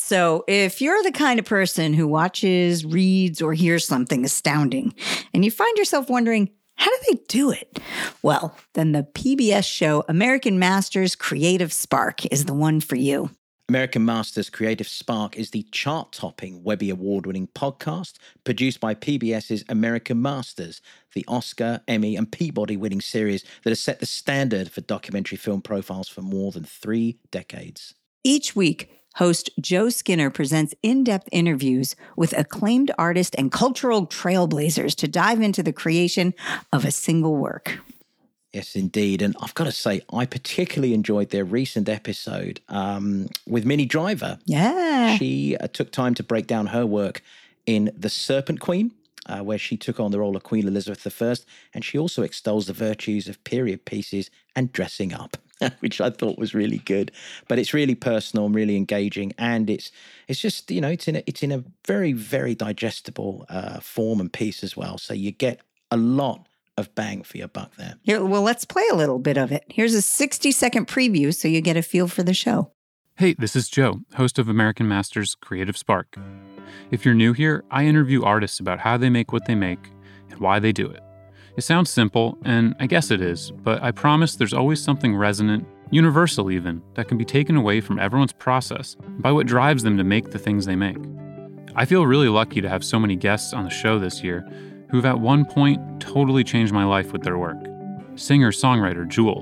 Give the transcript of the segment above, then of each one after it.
So if you're the kind of person who watches, reads, or hears something astounding, and you find yourself wondering, how do they do it? Well, then the PBS show American Masters Creative Spark is the one for you. American Masters Creative Spark is the chart-topping Webby Award-winning podcast produced by PBS's American Masters, the Oscar, Emmy, and Peabody-winning series that has set the standard for documentary film profiles for more than 3 decades. Each week, host Joe Skinner presents in-depth interviews with acclaimed artists and cultural trailblazers to dive into the creation of a single work. Yes, indeed. And I've got to say, I particularly enjoyed their recent episode with Minnie Driver. Yeah. She took time to break down her work in The Serpent Queen, where she took on the role of Queen Elizabeth I. And she also extols the virtues of period pieces and dressing up, which I thought was really good. But it's really personal and really engaging. And it's just, it's in a very, very digestible form and piece as well. So you get a lot of bang for your buck there. Here, well, let's play a little bit of it. Here's a 60-second preview so you get a feel for the show. Hey, this is Joe, host of American Masters Creative Spark. If you're new here, I interview artists about how they make what they make and why they do it. It sounds simple, and I guess it is, but I promise there's always something resonant, universal even, that can be taken away from everyone's process by what drives them to make the things they make. I feel really lucky to have so many guests on the show this year who've at one point totally changed my life with their work. Singer-songwriter Jewel,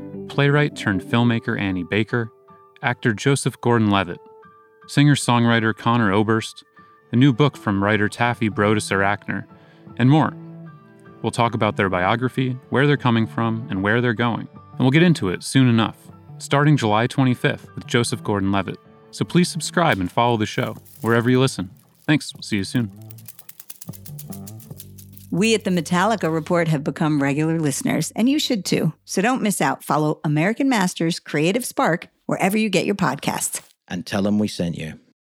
playwright-turned-filmmaker Annie Baker, actor Joseph Gordon-Levitt, singer-songwriter Conor Oberst, a new book from writer Taffy Brodesser-Akner, and more. We'll talk about their biography, where they're coming from, and where they're going. And we'll get into it soon enough, starting July 25th with Joseph Gordon-Levitt. So please subscribe and follow the show, wherever you listen. Thanks, see you soon. We at the Metallica Report have become regular listeners, and you should too. So don't miss out. Follow American Masters Creative Spark wherever you get your podcasts. And tell them we sent you.